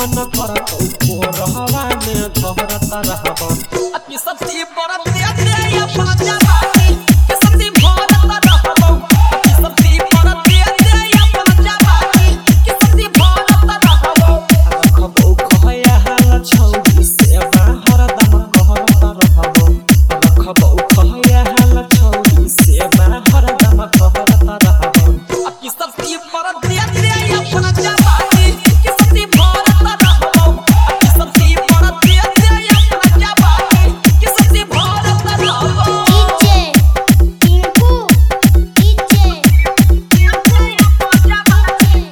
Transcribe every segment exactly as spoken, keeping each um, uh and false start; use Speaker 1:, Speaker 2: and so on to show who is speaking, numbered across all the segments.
Speaker 1: मन करत को रहवा में धरत रहबा
Speaker 2: अपनी सब्जी पर दे दे अपना जवानी के सब्जी भरत रहबो अपनी सब्जी पर दे दे अपना जवानी के सब्जी भरत रहबो
Speaker 1: रखबो कहया हाल छौरी से बाहर दम कहरत रहबो रखबो कहया हाल छौरी से बाहर दम कहरत रहबो
Speaker 2: अपनी सब्जी पर दे दे अपना जवानी के सब्जी भरत रहबो अपनी सब्जी पर दे दे अपना जवानी के सब्जी भरत रहबो
Speaker 3: डीजे टिंकू डीजे टिंकू जवानी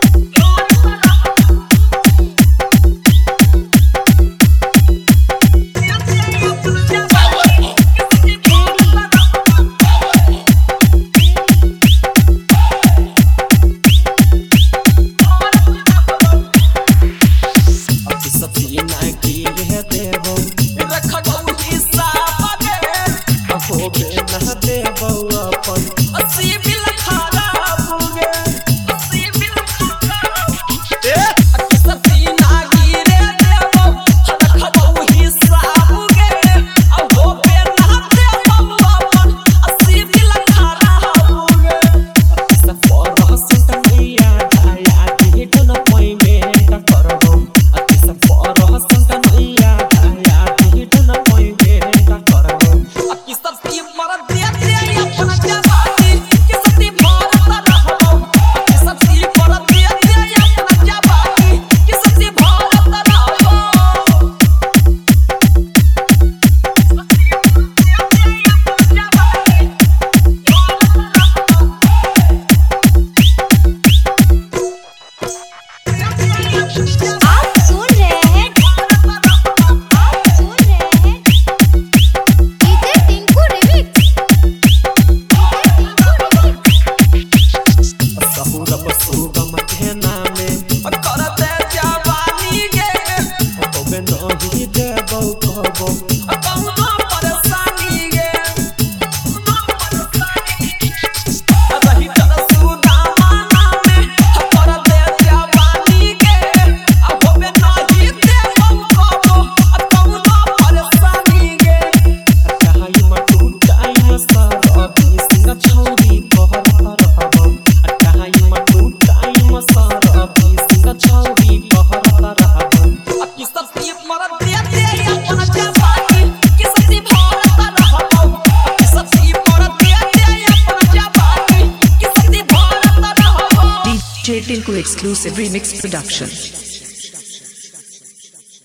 Speaker 1: सब्जी ना गिरे देबो
Speaker 2: रखबो हिसाब में
Speaker 1: हो बे ना देबो अपन
Speaker 2: अस्सी बिल खराब गे अस्सी बिल खराब ए अच्छी सब्जी ना गिरे देबो रखबो हिसाब गे अब हो बे ना देबो अपन अस्सी बिल खराब गे
Speaker 1: सब पर संतनिया आया के डन पई में करबो सब पर संतनिया आया के डन पई में करबो
Speaker 2: अपनी सब्जी पर दे दे अपना जवानी के सब्जी भरत रहबो अपनी सब्जी पर दे दे अपना जवानी के सब्जी भरत रहबो
Speaker 3: आप सुन रहे हैं आप सुन रहे हैं DJ Tinku remix DJ Tinku remix
Speaker 1: Saurabh Sugam के नामे
Speaker 2: करते जवानी गे
Speaker 1: तो बे नहीं देबो कहबो
Speaker 2: कौनो परेशानी गे रही तर सुदामा में करते जवानी गे अब होबे नहीं देबो कबो कौनो परेशानी गे
Speaker 1: कहाई म टूटाई म सर अभी सिंह छौरी कहरत रहबो कहाई म टूटाई म सर अभी सिंह छौरी कहरत रहबो
Speaker 2: अपनी सब्जी पर दे दे अपना जवानी के सब्जी भरत रहबो अपनी सब्जी पर दे दे अपना जवानी के सब्जी भरत रहबो
Speaker 4: D J Tinku exclusive remix production.